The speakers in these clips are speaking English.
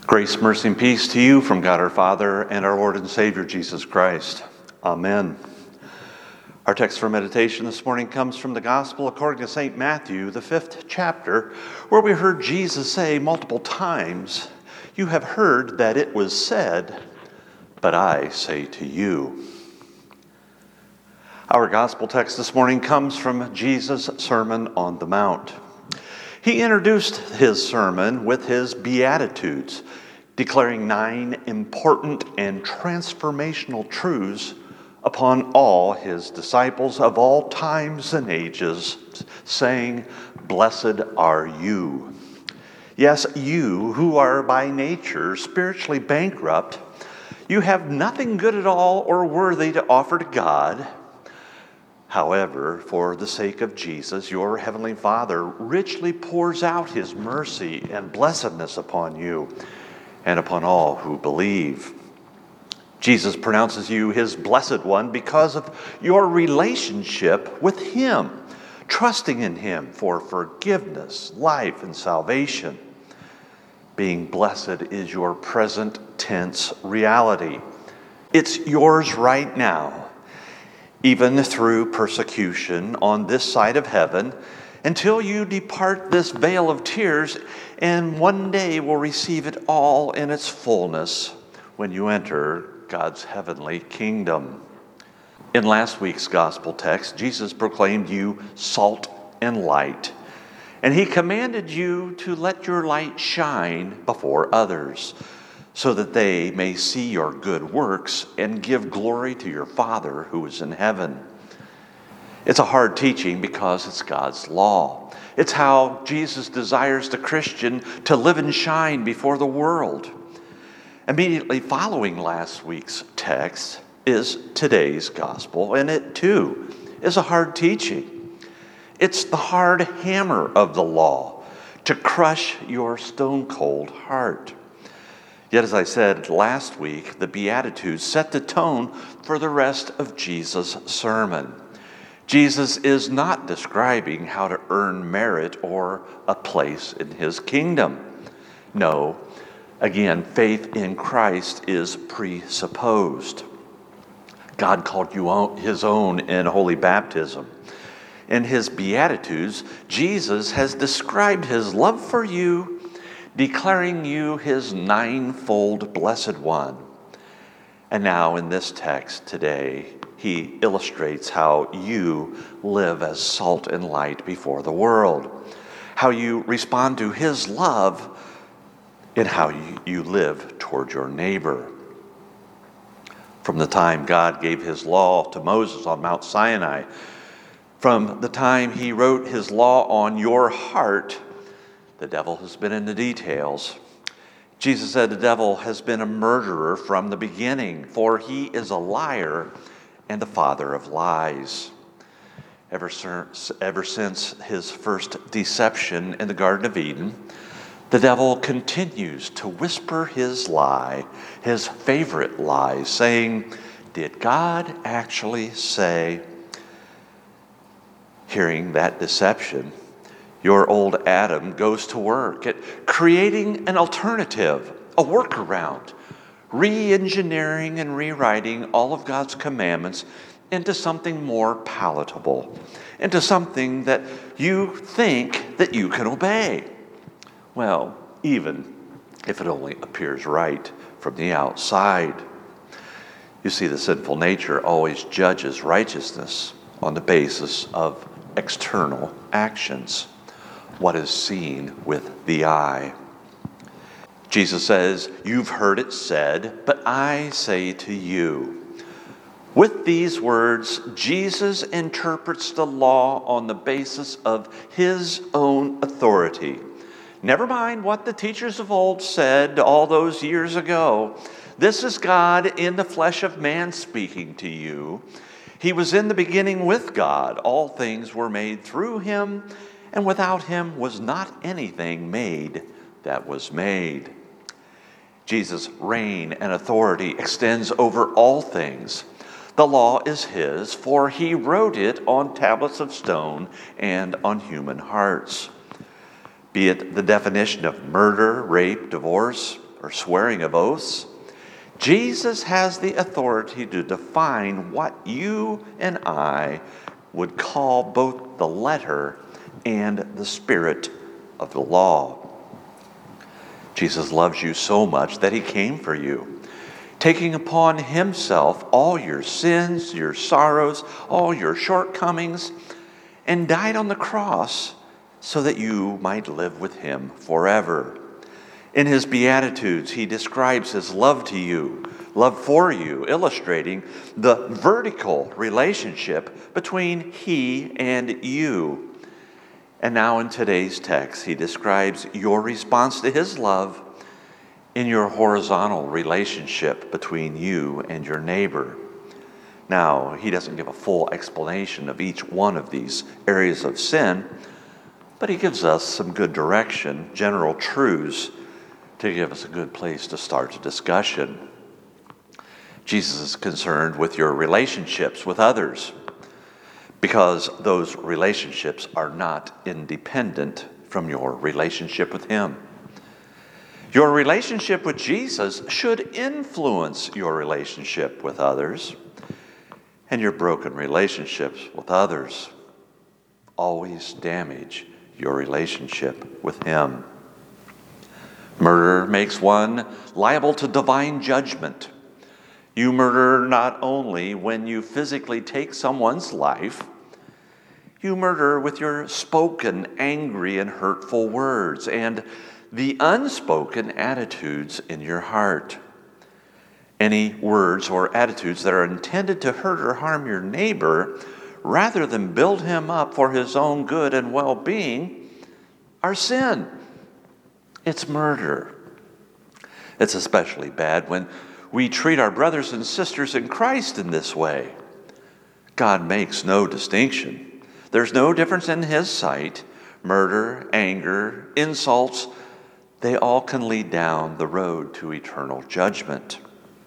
Grace, mercy, and peace to you from God our Father and our Lord and Savior Jesus Christ. Amen. Our text for meditation this morning comes from the Gospel according to St. Matthew, the 5th chapter, where we heard Jesus say multiple times, "You have heard that it was said, but I say to you." Our Gospel text this morning comes from Jesus' Sermon on the Mount. He introduced his sermon with his Beatitudes, declaring 9 important and transformational truths upon all his disciples of all times and ages, saying, "Blessed are you." Yes, you who are by nature spiritually bankrupt, you have nothing good at all or worthy to offer to God. However, for the sake of Jesus, your heavenly Father richly pours out his mercy and blessedness upon you and upon all who believe. Jesus pronounces you his blessed one because of your relationship with him, trusting in him for forgiveness, life, and salvation. Being blessed is your present tense reality. It's yours right now, even through persecution on this side of heaven, until you depart this vale of tears and one day will receive it all in its fullness when you enter God's heavenly kingdom. In last week's gospel text, Jesus proclaimed you salt and light, and he commanded you to let your light shine before others, so that they may see your good works and give glory to your Father who is in heaven. It's a hard teaching because it's God's law. It's how Jesus desires the Christian to live and shine before the world. Immediately following last week's text is today's gospel, and it too is a hard teaching. It's the hard hammer of the law to crush your stone-cold heart. Yet, as I said last week, the Beatitudes set the tone for the rest of Jesus' sermon. Jesus is not describing how to earn merit or a place in his kingdom. No, again, faith in Christ is presupposed. God called you his own in holy baptism. In his Beatitudes, Jesus has described his love for you, declaring you his ninefold blessed one. And now in this text today, he illustrates how you live as salt and light before the world, how you respond to his love, and how you live toward your neighbor. From the time God gave his law to Moses on Mount Sinai, from the time he wrote his law on your heart, the devil has been in the details. Jesus said the devil has been a murderer from the beginning, for he is a liar and the father of lies. Ever since his first deception in the Garden of Eden, the devil continues to whisper his lie, his favorite lie, saying, "Did God actually say?" Hearing that deception, your old Adam goes to work at creating an alternative, a workaround, re-engineering and rewriting all of God's commandments into something more palatable, into something that you think that you can obey. Well, even if it only appears right from the outside. You see, the sinful nature always judges righteousness on the basis of external actions, what is seen with the eye. Jesus says, "You've heard it said, but I say to you." With these words, Jesus interprets the law on the basis of his own authority. Never mind what the teachers of old said all those years ago. This is God in the flesh of man speaking to you. He was in the beginning with God. All things were made through him, and without him was not anything made that was made. Jesus' reign and authority extends over all things. The law is his, for he wrote it on tablets of stone and on human hearts. Be it the definition of murder, rape, divorce, or swearing of oaths. Jesus has the authority to define what you and I would call both the letter and the spirit of the law. Jesus loves you so much that he came for you, taking upon himself all your sins, your sorrows, all your shortcomings, and died on the cross so that you might live with him forever. In his Beatitudes, he describes his love to you, love for you, illustrating the vertical relationship between he and you. And now in today's text, he describes your response to his love in your horizontal relationship between you and your neighbor. Now, he doesn't give a full explanation of each one of these areas of sin, but he gives us some good direction, general truths, to give us a good place to start a discussion. Jesus is concerned with your relationships with others because those relationships are not independent from your relationship with him. Your relationship with Jesus should influence your relationship with others, and your broken relationships with others always damage your relationship with him. Murder makes one liable to divine judgment. You murder not only when you physically take someone's life, you murder with your spoken, angry, and hurtful words and the unspoken attitudes in your heart. Any words or attitudes that are intended to hurt or harm your neighbor rather than build him up for his own good and well-being are sin. It's murder. It's especially bad when we treat our brothers and sisters in Christ in this way. God makes no distinction. There's no difference in his sight. Murder, anger, insults, they all can lead down the road to eternal judgment.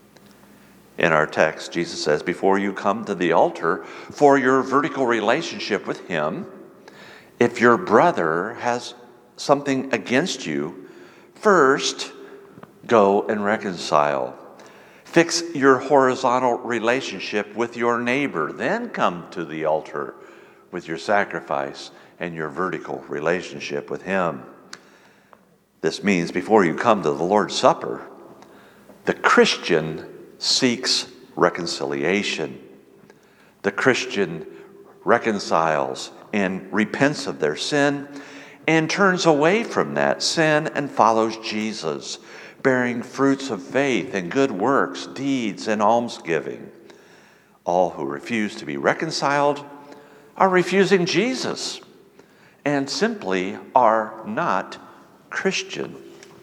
In our text, Jesus says, before you come to the altar for your vertical relationship with him, if your brother has something against you, first, go and reconcile. Fix your horizontal relationship with your neighbor. Then come to the altar with your sacrifice and your vertical relationship with him. This means before you come to the Lord's Supper, the Christian seeks reconciliation. The Christian reconciles and repents of their sin and turns away from that sin and follows Jesus, bearing fruits of faith and good works, deeds, and almsgiving. All who refuse to be reconciled are refusing Jesus and simply are not Christian.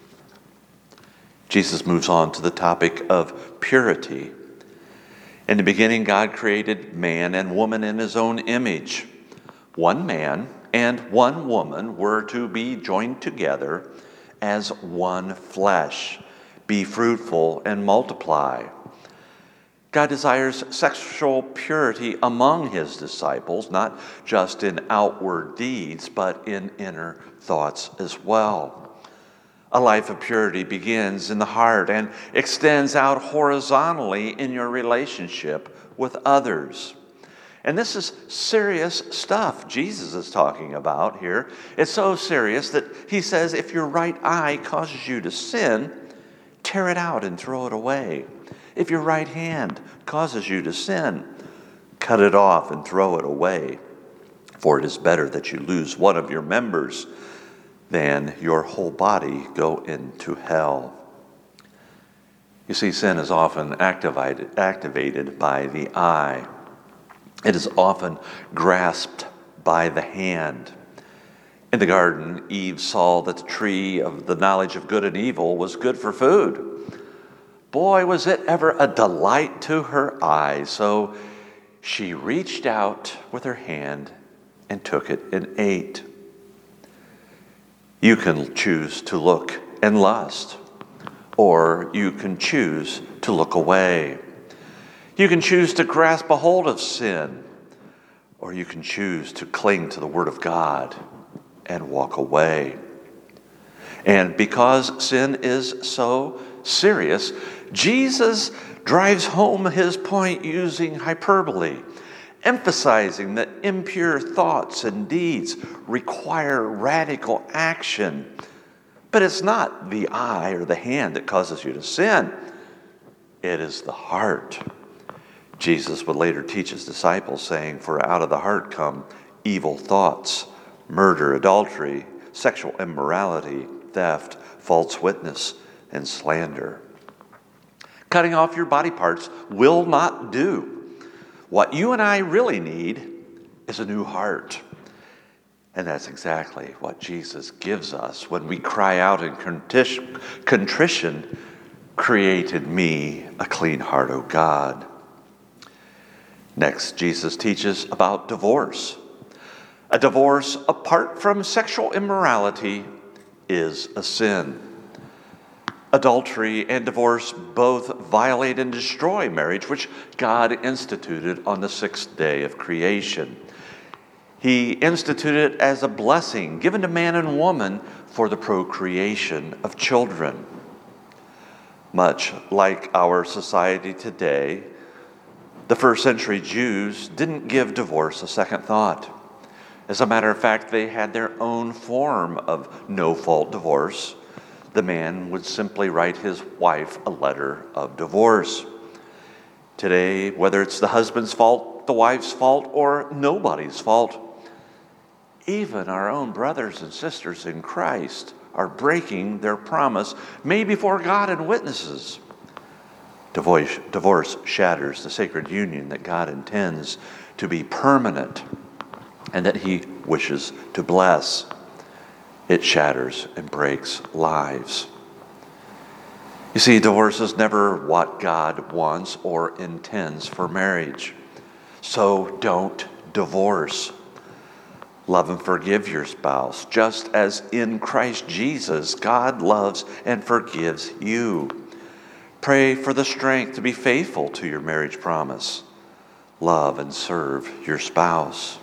Jesus moves on to the topic of purity. In the beginning, God created man and woman in his own image. One man and one woman were to be joined together as one flesh. Be fruitful and multiply. God desires sexual purity among his disciples, not just in outward deeds, but in inner thoughts as well. A life of purity begins in the heart and extends out horizontally in your relationship with others. And this is serious stuff Jesus is talking about here. It's so serious that he says if your right eye causes you to sin, tear it out and throw it away. If your right hand causes you to sin, cut it off and throw it away. For it is better that you lose one of your members than your whole body go into hell. You see, sin is often activated by the eye. It is often grasped by the hand. In the garden, Eve saw that the tree of the knowledge of good and evil was good for food. Boy, was it ever a delight to her eyes. So she reached out with her hand and took it and ate. You can choose to look and lust, or you can choose to look away. You can choose to grasp a hold of sin, or you can choose to cling to the Word of God and walk away. And because sin is so serious, Jesus drives home his point using hyperbole, emphasizing that impure thoughts and deeds require radical action. But it's not the eye or the hand that causes you to sin. It is the heart. Jesus would later teach his disciples, saying, "For out of the heart come evil thoughts, murder, adultery, sexual immorality, theft, false witness, and slander." Cutting off your body parts will not do. What you and I really need is a new heart. And that's exactly what Jesus gives us when we cry out in contrition, "Create in me a clean heart, O God." Next, Jesus teaches about divorce. A divorce apart from sexual immorality is a sin. Adultery and divorce both violate and destroy marriage, which God instituted on the sixth day of creation. He instituted it as a blessing given to man and woman for the procreation of children. Much like our society today, the first century Jews didn't give divorce a second thought. As a matter of fact, they had their own form of no-fault divorce. The man would simply write his wife a letter of divorce. Today, whether it's the husband's fault, the wife's fault, or nobody's fault, even our own brothers and sisters in Christ are breaking their promise made before God and witnesses. Divorce shatters the sacred union that God intends to be permanent and that he wishes to bless. It shatters and breaks lives. You see, divorce is never what God wants or intends for marriage. So don't divorce. Love and forgive your spouse, just as in Christ Jesus, God loves and forgives you. Pray for the strength to be faithful to your marriage promise. Love and serve your spouse.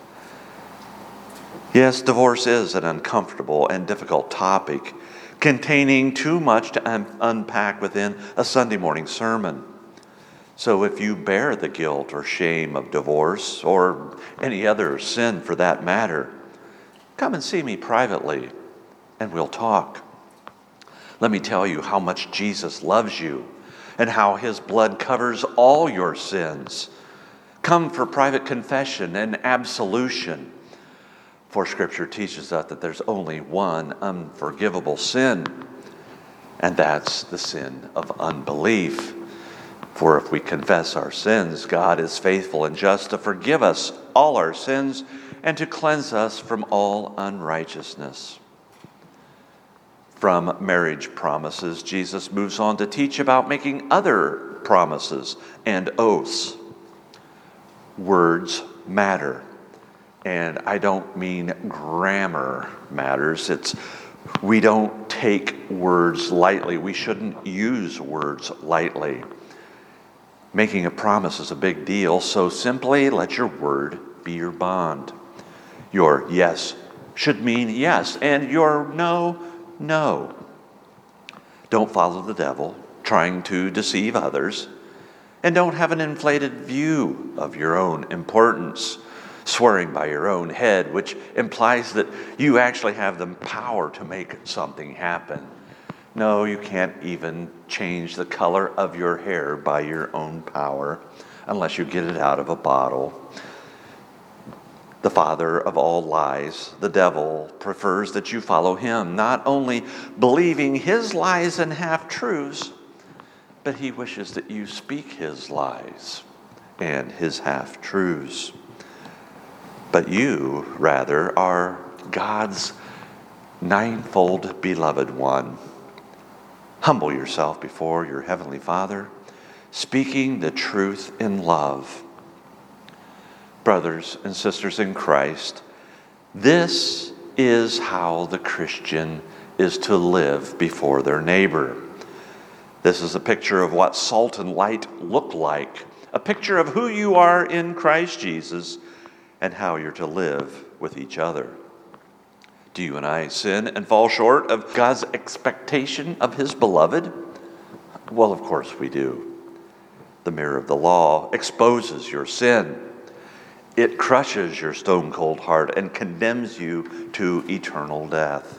Yes, divorce is an uncomfortable and difficult topic, containing too much to unpack within a Sunday morning sermon. So if you bear the guilt or shame of divorce, or any other sin for that matter, come and see me privately, and we'll talk. Let me tell you how much Jesus loves you, and how his blood covers all your sins. Come for private confession and absolution. For Scripture teaches us that there's only one unforgivable sin, and that's the sin of unbelief. For if we confess our sins, God is faithful and just to forgive us all our sins and to cleanse us from all unrighteousness. From marriage promises, Jesus moves on to teach about making other promises and oaths. Words matter. And I don't mean grammar matters. We don't take words lightly. We shouldn't use words lightly. Making a promise is a big deal, so simply let your word be your bond. Your yes should mean yes, and your no, no. Don't follow the devil, trying to deceive others, and don't have an inflated view of your own importance, swearing by your own head, which implies that you actually have the power to make something happen. No, you can't even change the color of your hair by your own power unless you get it out of a bottle. The father of all lies, the devil, prefers that you follow him, not only believing his lies and half-truths, but he wishes that you speak his lies and his half-truths. But you, rather, are God's ninefold beloved one. Humble yourself before your heavenly Father, speaking the truth in love. Brothers and sisters in Christ, this is how the Christian is to live before their neighbor. This is a picture of what salt and light look like, a picture of who you are in Christ Jesus and how you're to live with each other. Do you and I sin and fall short of God's expectation of his beloved? Well, of course we do. The mirror of the law exposes your sin. It crushes your stone-cold heart and condemns you to eternal death.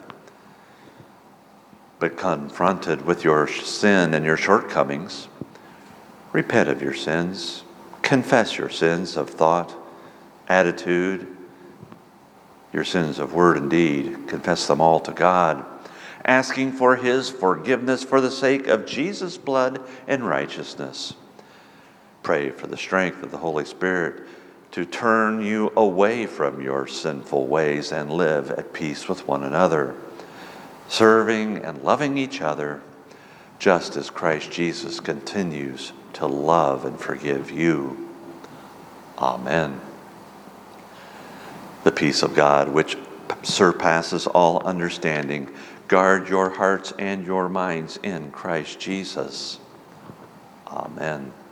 But confronted with your sin and your shortcomings, repent of your sins, confess your sins of thought, attitude, your sins of word and deed, confess them all to God, asking for his forgiveness for the sake of Jesus' blood and righteousness. Pray for the strength of the Holy Spirit to turn you away from your sinful ways and live at peace with one another, serving and loving each other, just as Christ Jesus continues to love and forgive you. Amen. The peace of God, which surpasses all understanding, guard your hearts and your minds in Christ Jesus. Amen.